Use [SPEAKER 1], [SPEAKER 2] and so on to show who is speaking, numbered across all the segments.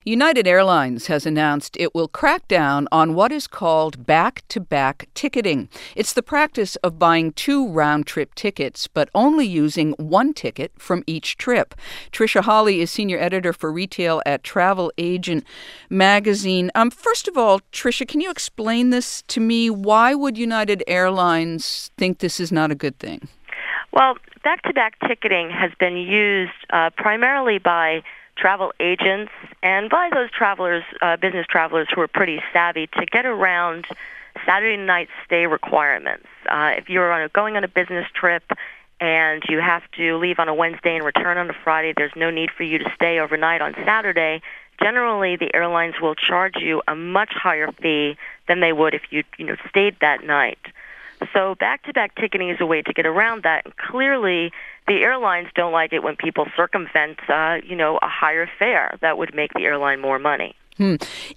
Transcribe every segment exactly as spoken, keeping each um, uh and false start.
[SPEAKER 1] United Airlines has announced it will crack down on what is called back-to-back ticketing. It's the practice of buying two round-trip tickets, but only using one ticket from each trip. Tricia Hawley is senior editor for retail at Travel Agent Magazine. Um, first of all, Tricia, can you explain this to me? Why would United Airlines think this is not a good thing?
[SPEAKER 2] Well, back-to-back ticketing has been used uh, primarily by travel agents and by those travelers, uh, business travelers who are pretty savvy to get around Saturday night stay requirements. Uh, if you're on a, going on a business trip and you have to leave on a Wednesday and return on a Friday, there's no need for you to stay overnight on Saturday. Generally, the airlines will charge you a much higher fee than they would if you, you know, stayed that night. So back-to-back ticketing is a way to get around that. And clearly, the airlines don't like it when people circumvent, uh, you know, a higher fare that would make the airline more money.
[SPEAKER 1] Hmm.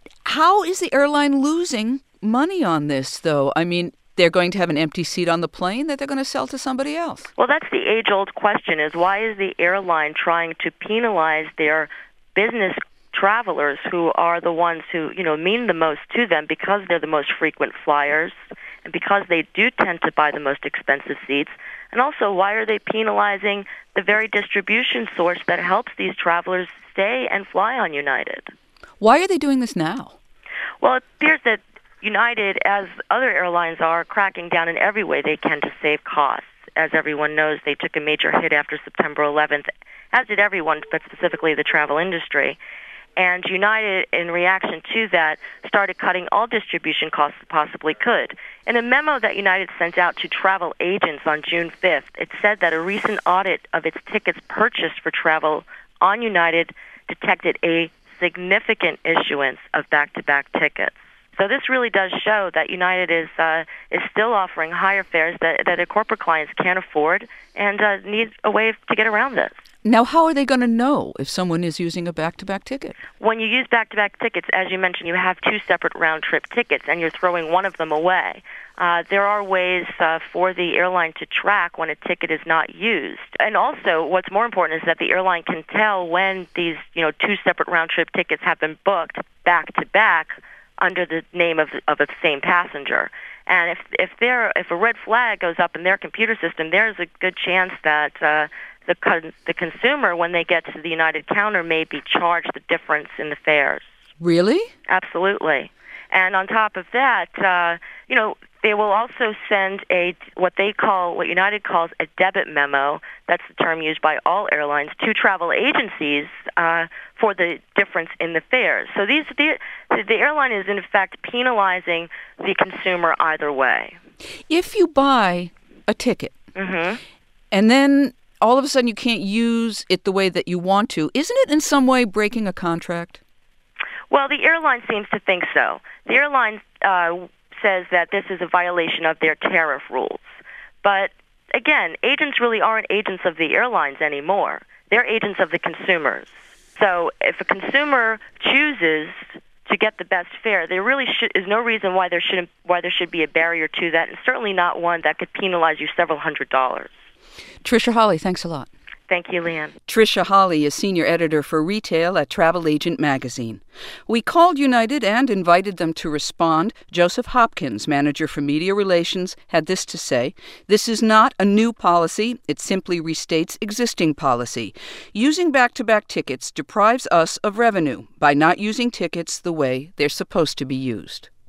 [SPEAKER 1] How is the airline losing money on this, though? I mean, they're going to have an empty seat on the plane that they're going to sell to somebody else.
[SPEAKER 2] Well, that's the age-old question, is why is the airline trying to penalize their business travelers who are the ones who, you know, mean the most to them because they're the most frequent flyers and because they do tend to buy the most expensive seats? And also, why are they penalizing the very distribution source that helps these travelers stay and fly on United?
[SPEAKER 1] Why are they doing this now?
[SPEAKER 2] Well, it appears that United, as other airlines are, cracking down in every way they can to save costs. As everyone knows, they took a major hit after September eleventh, as did everyone, but specifically the travel industry. And United, in reaction to that, started cutting all distribution costs it possibly could. In a memo that United sent out to travel agents on June fifth, it said that a recent audit of its tickets purchased for travel on United detected a significant issuance of back-to-back tickets. So this really does show that United is uh, is still offering higher fares that, that their corporate clients can't afford and uh, need a way to get around this.
[SPEAKER 1] Now, how are they going to know if someone is using a back-to-back ticket?
[SPEAKER 2] When you use back-to-back tickets, as you mentioned, you have two separate round-trip tickets, and you're throwing one of them away. Uh, there are ways uh, for the airline to track when a ticket is not used. And also, what's more important is that the airline can tell when these, you know, two separate round-trip tickets have been booked back-to-back under the name of of the same passenger. And if if there if a red flag goes up in their computer system, there's a good chance that uh, the con- the consumer, when they get to the United counter, may be charged the difference in the fares.
[SPEAKER 1] Really?
[SPEAKER 2] Absolutely. And on top of that, uh, you know, they will also send a what they call, what United calls a debit memo. That's the term used by all airlines, to travel agencies uh, for the difference in the fares. So these the, the airline is in effect penalizing the consumer either way.
[SPEAKER 1] If you buy a ticket
[SPEAKER 2] Mm-hmm.
[SPEAKER 1] and then all of a sudden you can't use it the way that you want to, isn't it in some way breaking a contract?
[SPEAKER 2] Well, the airline seems to think so. The airline uh, says that this is a violation of their tariff rules. But again, agents really aren't agents of the airlines anymore. They're agents of the consumers. So if a consumer chooses to get the best fare, there really should, is no reason why there shouldn't why there should be a barrier to that, and certainly not one that could penalize you several hundred dollars.
[SPEAKER 1] Tricia Hawley, thanks a lot.
[SPEAKER 2] Thank you, Leanne.
[SPEAKER 1] Tricia Hawley is senior editor for retail at Travel Agent Magazine. We called United and invited them to respond. Joseph Hopkins, manager for media relations, had this to say: "This is not a new policy. It simply restates existing policy. Using back-to-back tickets deprives us of revenue by not using tickets the way they're supposed to be used."